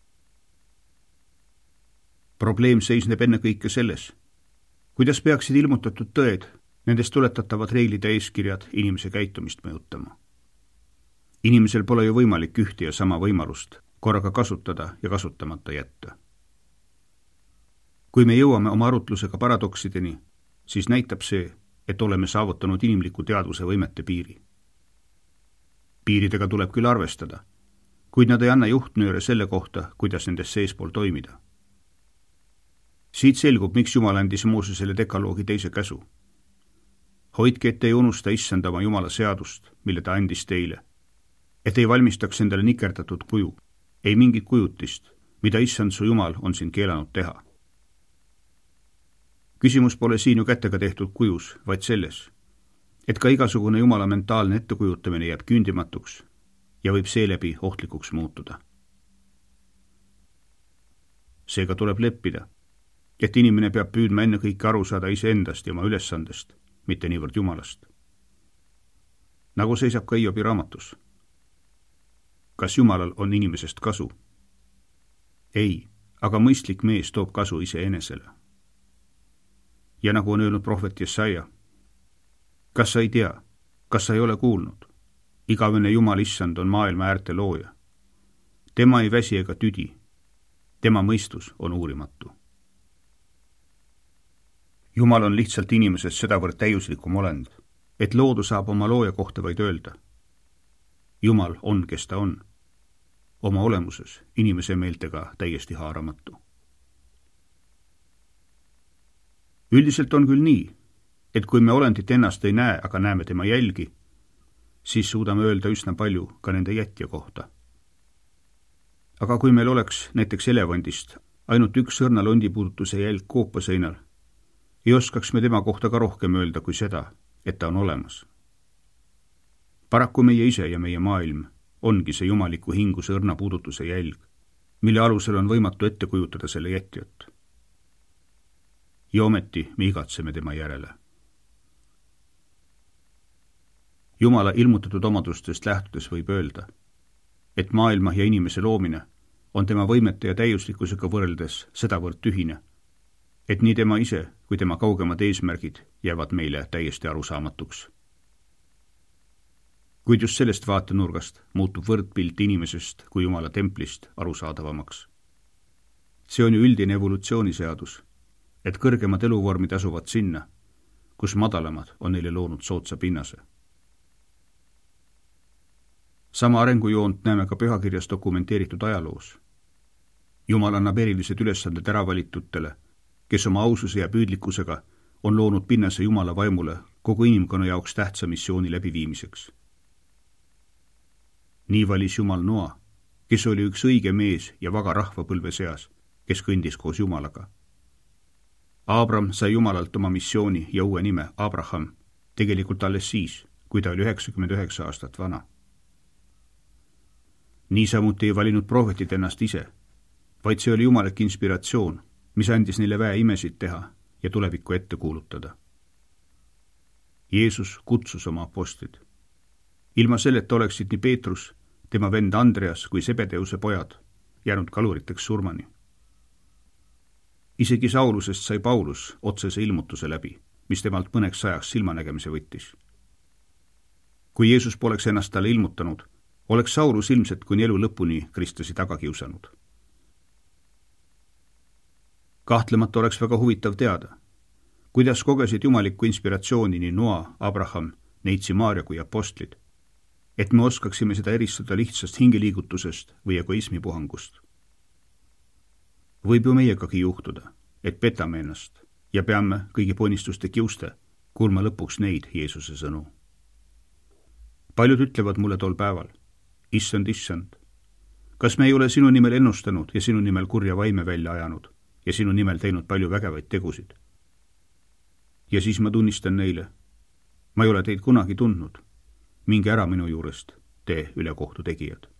Probleem seisneb ennekõike selles, kuidas peaksid ilmutatud tõed, nendest tuletatavad reeglid ja eeskirjad inimese käitumist mõjutama. Inimesel pole ju võimalik ühte ja sama võimalust korraga kasutada ja kasutamata jätta. Kui me jõuame oma arutlusega paradoksideni, siis näitab see, et oleme saavutanud inimliku teadvuse võimete piiri. Piiridega tuleb küll arvestada, kuid nad ei anna juhtnööre selle kohta, kuidas nendest seespool toimida. Siit selgub, miks Jumal andis Moosesele dekaloogi teise käsu. Hoidke, et ei unusta issandama Jumala seadust, mille ta andis teile, et ei valmistaks endale nikerdatud kuju, ei mingit kujutist, mida issand su Jumal on siin keelanud teha. Küsimus pole siin ju kätega tehtud kujus, vaid selles, et ka igasugune Jumala mentaalne ettekujutamine jääb küündimatuks ja võib seeläbi ohtlikuks muutuda. Seega tuleb leppida, et inimene peab püüdma ennekõike aru saada iseendast ja oma ülesandest, mitte niivõrd Jumalast. Nagu seisab ka Hiobi raamatus. Kas Jumalal on inimesest kasu? Ei, aga mõistlik mees toob kasu iseenesele. Ja nagu on öelnud prohvet Jesaja, kas sa ei tea, kas sa ei ole kuulnud? Igavene Jumal issand on maailma äärte looja. Tema ei väsi ega tüdi. Tema mõistus on uurimatu. Jumal on lihtsalt inimesest sedavõrd täiuslikum olend, et loodu saab oma looja kohta vaid öelda. Jumal on, kes ta on. Oma olemuses inimese meeltega täiesti haaramatu. Üldiselt on küll nii, et kui me olendit ennast ei näe, aga näeme tema jälgi, siis suudame öelda üsna palju ka nende jätja kohta. Aga kui meil oleks näiteks elevandist ainult üks sõrnalondi puudutuse jälg koopaseinal, ei oskaks me tema kohta ka rohkem öelda kui seda, et ta on olemas. Paraku meie ise ja meie maailm ongi see jumaliku hingu sõrna puudutuse jälg, mille alusel on võimatu ette kujutada selle jätjat. Ja ometi me igatseme tema järele. Jumala ilmutatud omadustest lähtudes võib öelda, et maailma ja inimese loomine on tema võimete ja täiuslikkusega võrreldes sedavõrd tühine, et nii tema ise kui tema kaugemad eesmärgid jäävad meile täiesti arusaamatuks. Kuid just sellest vaatenurgast muutub võrdpilt inimesest kui Jumala templist arusaadavamaks. See on ju üldine evolutsiooniseadus, et kõrgemad eluvormid asuvad sinna, kus madalamad on neile loonud soodsa pinnase. Sama arengujoont näeme ka pühakirjas dokumenteeritud ajaloos. Jumal annab erilised ülesanded äravalitutele, kes oma aususe ja püüdlikkusega on loonud pinnase Jumala vaimule kogu inimkonna jaoks tähtsa missiooni läbiviimiseks. Nii valis Jumal Noa, kes oli üks õige mees ja vaga rahvapõlve seas, kes kõndis koos Jumalaga. Abram sai Jumalalt oma missiooni ja uue nime Abraham tegelikult alles siis, kui ta oli üheksakümmend üheksa aastat vana. Niisamuti ei valinud prohvetid ennast ise, vaid see oli jumalik inspiratsioon, mis andis neile väe imesid teha ja tulevikku ette kuulutada. Jeesus kutsus oma apostlid. Ilma selleta oleksid nii Peetrus, tema vend Andreas kui Sebedeuse pojad jäänud kaluriteks surmani. Isegi Saulusest sai Paulus otsese ilmutuse läbi, mis temalt mõneks ajaks silmanägemise võttis. Kui Jeesus poleks ennast talle ilmutanud, oleks Saulus ilmselt kuni elu lõpuni kristlasi taga kiusanud. Kahtlemata oleks väga huvitav teada, kuidas kogesid jumalikku inspiratsiooni nii Noa, Abraham, Neitsi Maarja kui apostlid, et me oskaksime seda eristada lihtsast hingeliigutusest või egoismipuhangust. Võib ju meiegagi juhtuda, et petame ennast ja peame kõigi ponnistuste kiuste kuulma lõpuks neid Jeesuse sõnu. Paljud ütlevad mulle tol päeval, issand, issand, kas me ei ole sinu nimel ennustanud ja sinu nimel kurja vaime välja ajanud ja sinu nimel teinud palju vägevaid tegusid? Ja siis ma tunnistan neile, ma ei ole teid kunagi tundnud, minge ära minu juurest, te ülekohtu tegijad.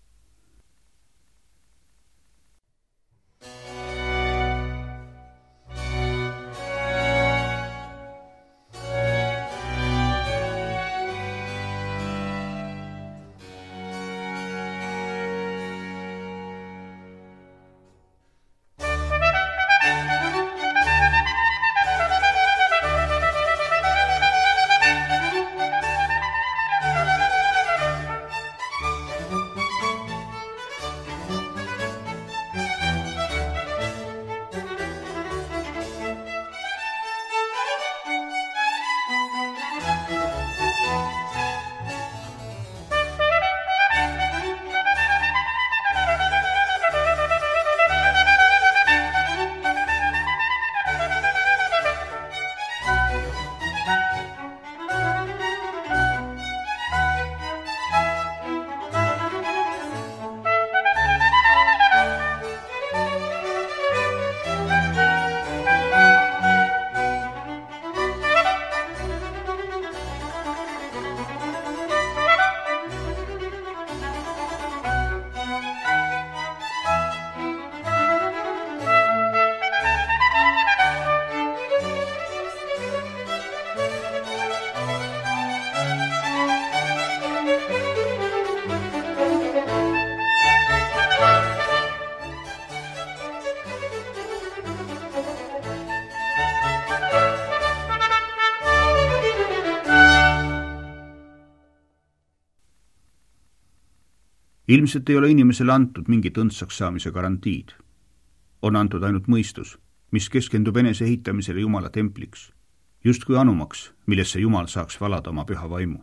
Ilmselt ei ole inimesele antud mingit õndsaks saamise garantiid. On antud ainult mõistus, mis keskendub enese ehitamisele Jumala templiks, justkui anumaks, millesse Jumal saaks valada oma püha vaimu.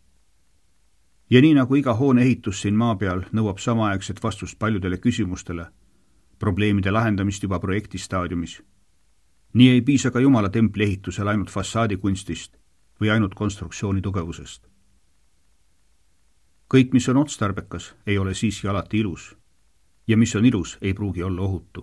Ja nii nagu iga hoone ehitus siin maa peal nõuab samaaegset vastust paljudele küsimustele, probleemide lahendamist juba projekti staadiumis, nii ei piisa ka Jumala templi ehitusel ainult fassaadikunstist või ainult konstruktsiooni tugevusest. Kõik, mis on otstarbekas, ei ole siiski alati ilus, ja mis on ilus, ei pruugi olla ohutu.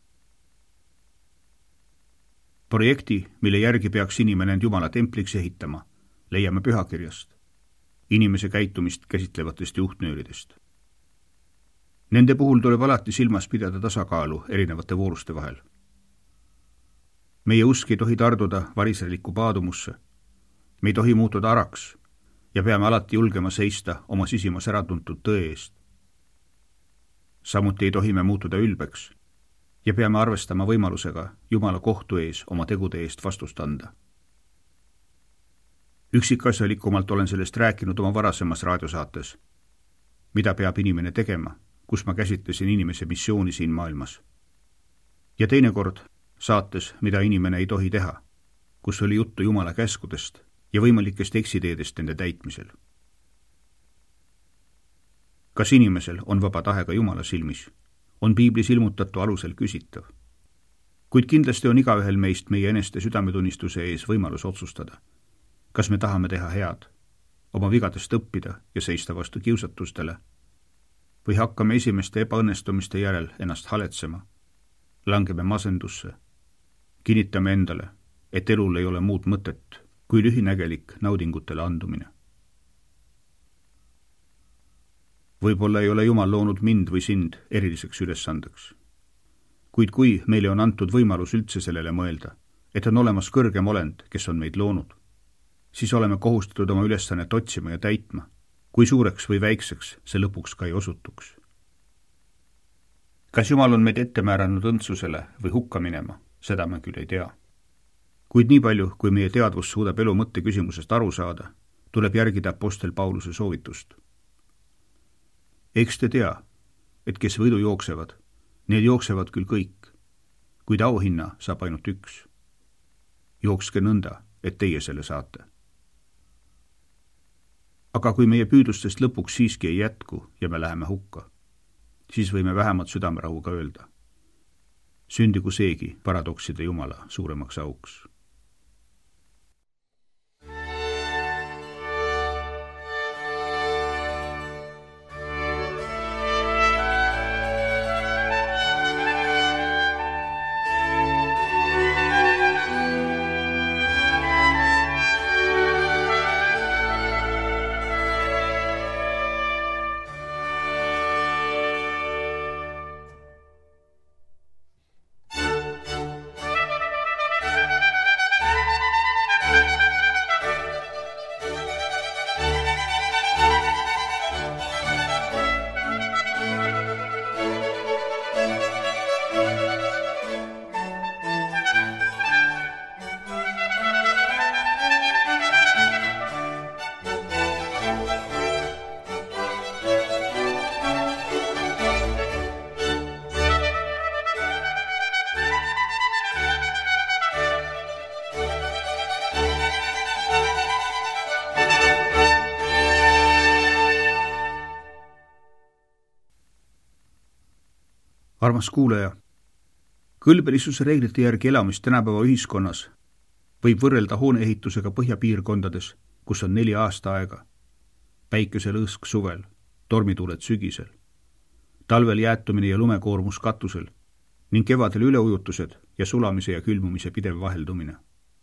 Projekti, mille järgi peaks inimene end Jumala templiks ehitama, leiame pühakirjast, inimese käitumist käsitlevatest juhtnööridest. Nende puhul tuleb alati silmas pidada tasakaalu erinevate vooruste vahel. Meie usk ei tohi tarduda variseliku paadumusse, me ei tohi muutuda araks, ja peame alati julgema seista oma sisimas äratuntud tõe eest. Samuti ei tohi me muutuda ülbeks ja peame arvestama võimalusega Jumala kohtu ees oma tegude eest vastust anda. Üksikasjalikumalt olen sellest rääkinud oma varasemas raadiosaates, mida peab inimene tegema, kus ma käsitlesin inimese missiooni siin maailmas. Ja teinekord saates, mida inimene ei tohi teha, kus oli juttu Jumala käskudest ja võimalikest eksiteedest nende täitmisel. Kas inimesel on vaba tahe ka Jumala silmis, on piiblis ilmutatu alusel küsitav. Kuid kindlasti on igaühel meist meie eneste südametunnistuse ees võimalus otsustada, kas me tahame teha head, oma vigadest õppida ja seista vastu kiusatustele, või hakkame esimeste ebaõnnestumiste järel ennast haletsema, langeme masendusse, kinnitame endale, et elul ei ole muud mõtet kui lühinägelik naudingutele andumine. Võib-olla ei ole Jumal loonud mind või sind eriliseks ülesandeks. Kuid kui meile on antud võimalus üldse sellele mõelda, et on olemas kõrgem olend, kes on meid loonud, siis oleme kohustatud oma ülesannet otsima ja täitma, kui suureks või väikseks see lõpuks ka ei osutuks. Kas Jumal on meid ette määranud õndsusele või hukka minema, seda me küll ei tea. Kuid nii palju, kui meie teadvus suudab elu mõtte küsimusest aru saada, tuleb järgida apostel Pauluse soovitust. Eks te tea, et kes võidu jooksevad, need jooksevad küll kõik, kuid auhinna saab ainult üks. Jookske nõnda, et teie selle saate. Aga kui meie püüdlustest lõpuks siiski ei jätku ja me läheme hukka, siis võime vähemalt südamerahuga öelda: sündigu seegi paradokside Jumala suuremaks auks. Armas kuulaja, kõlbelisuse reeglite järgi elamist tänapäeva ühiskonnas võib võrrelda hooneehitusega põhjapiirkondades, kus on neli aastaaega, päikeselõõsk suvel, tormituuled sügisel, talvel jäätumine ja lumekoormus katusel ning kevadel üleujutused ja sulamise ja külmumise pidev vaheldumine.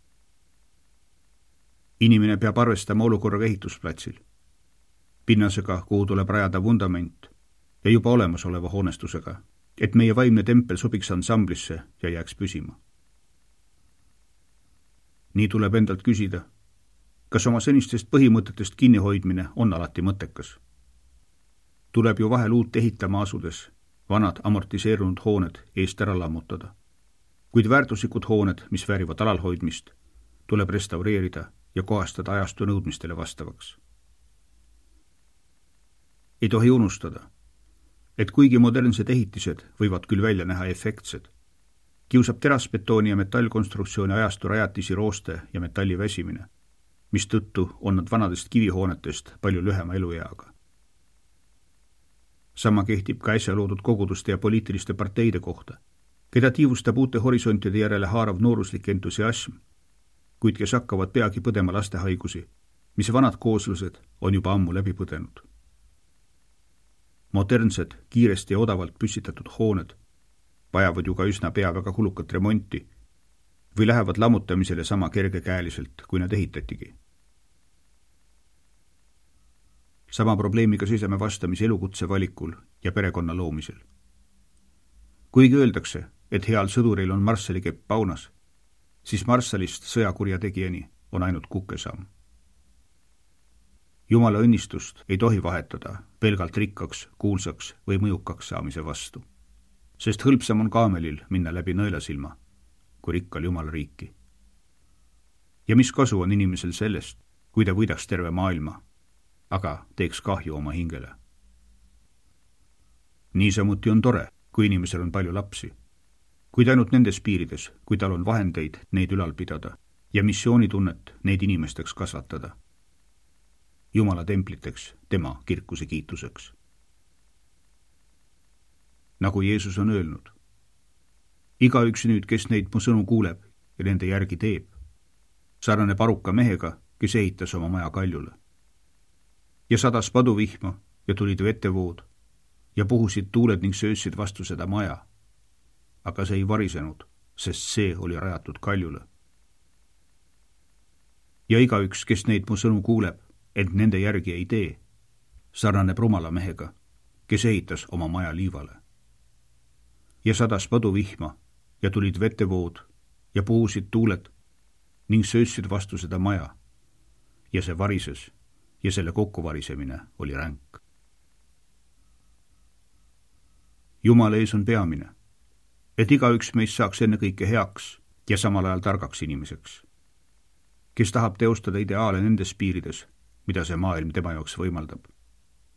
Inimene peab arvestama olukorraga ehitusplatsil, pinnasega, kuhu tuleb rajada vundament ja juba olemasoleva hoonestusega, et meie vaimne tempel sobiks ansamblisse ja jääks püsima. Nii tuleb endalt küsida, kas oma senistest põhimõtetest kinnihoidmine on alati mõttekas. Tuleb ju vahel uut ehitama asudes vanad amortiseerunud hooned eest ära lammutada. Kuid väärtuslikud hooned, mis väärivad alalhoidmist, tuleb restaureerida ja kohastada ajastu nõudmistele vastavaks. Ei tohi unustada, et kuigi modernsed ehitised võivad küll välja näha efektsed, kiusab terasbetooni ja metallkonstruktsiooni ajastu rajatisi rooste ja metalli väsimine, mis tõttu on nad vanadest kivihoonetest palju lühema elueaga. Sama kehtib ka äsja loodud koguduste ja poliitiliste parteide kohta, keda tiivustab uute horisontide järele haarav nooruslik entusiasm, kuid kes hakkavad peagi põdema lastehaigusi, mis vanad kooslused on juba ammu läbi põdenud. Modernsed, kiiresti ja odavalt püssitatud hooned vajavad ju ka üsna pea väga kulukat remonti või lähevad lammutamisele sama kergekäeliselt, kui nad ehitatigi. Sama probleemiga seisame vastamise elukutse valikul ja perekonna loomisel. Kuigi öeldakse, et heal sõduril on marssalikepp paunas, siis marssalist sõjakurjategijani on ainult kukesamm. Jumala õnnistust ei tohi vahetada pelgalt rikkaks, kuulsaks või mõjukaks saamise vastu, sest hõlpsam on kaamelil minna läbi nõelasilma, kui rikkal Jumala riiki. Ja mis kasu on inimesel sellest, kui ta võidaks terve maailma, aga teeks kahju oma hingele? Niisamuti on tore, kui inimesel on palju lapsi, kuid ainult nendes piirides, kui tal on vahendeid neid ülal pidada ja missioonitunnet neid inimesteks kasvatada. Jumala templiteks, tema kirkuse kiituseks. Nagu Jeesus on öelnud, igaüks nüüd, kes neid mu sõnu kuuleb ja nende järgi teeb, sarnaneb aruka mehega, kes ehitas oma maja kaljule. Ja sadas paduvihma ja tulid vettevood ja puhusid tuuled ning söössid vastu seda maja, aga see ei varisenud, sest see oli rajatud kaljule. Ja igaüks, kes neid mu sõnu kuuleb, et nende järgi ei tee, sarnaneb rumala mehega, kes ehitas oma maja liivale. Ja sadas paduvihma ja tulid vettevood ja puhusid tuuled ning söössid vastu seda maja ja see varises ja selle kokkuvarisemine oli ränk. Jumal ees on peamine, et igaüks meist saaks ennekõike heaks ja samal ajal targaks inimeseks, kes tahab teostada ideaale nendes piirides, mida see maailm tema jaoks võimaldab,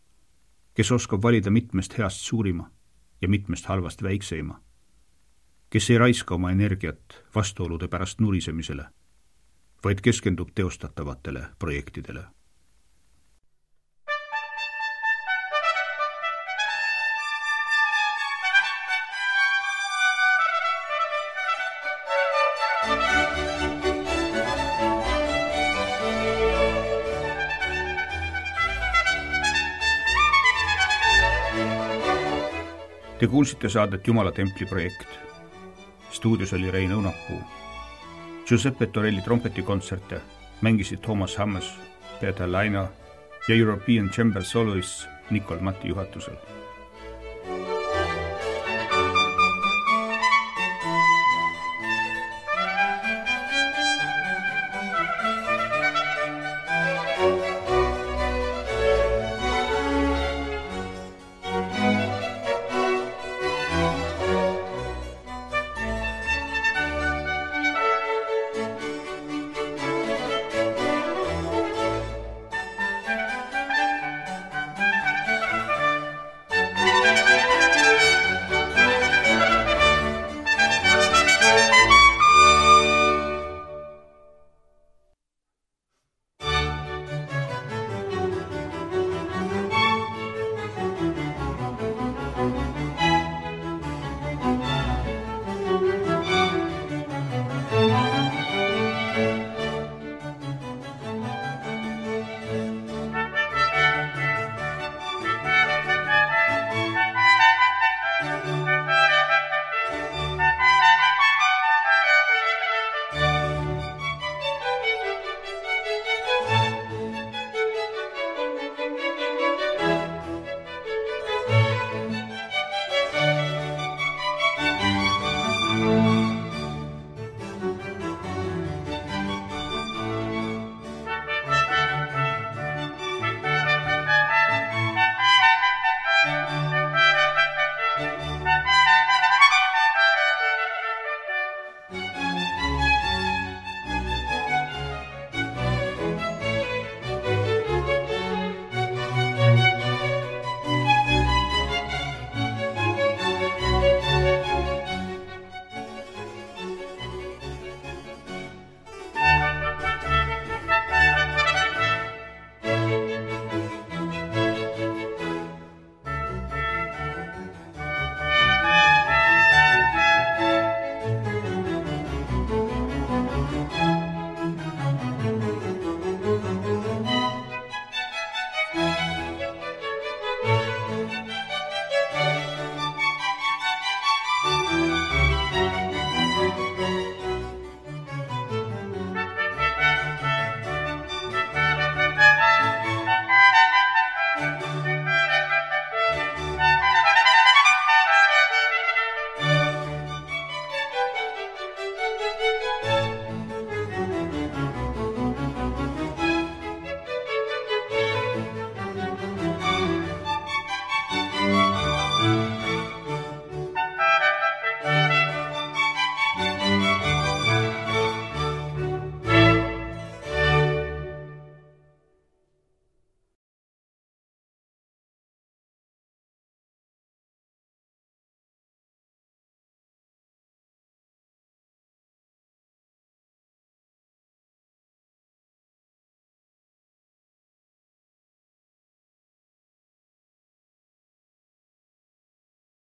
kes oskab valida mitmest heast suurima ja mitmest halvast väikseima, kes ei raiska oma energiat vastuolude pärast nurisemisele, vaid keskendub teostatavatele projektidele. Te kuulsite saadet Jumala templi projekt. Stuudios oli Rein Õunapuu. Giuseppe Torelli trompetikontserte mängisid Thomas Hammes, Peeter Laina ja European Chamber Soloist Nicole Matti juhatusel.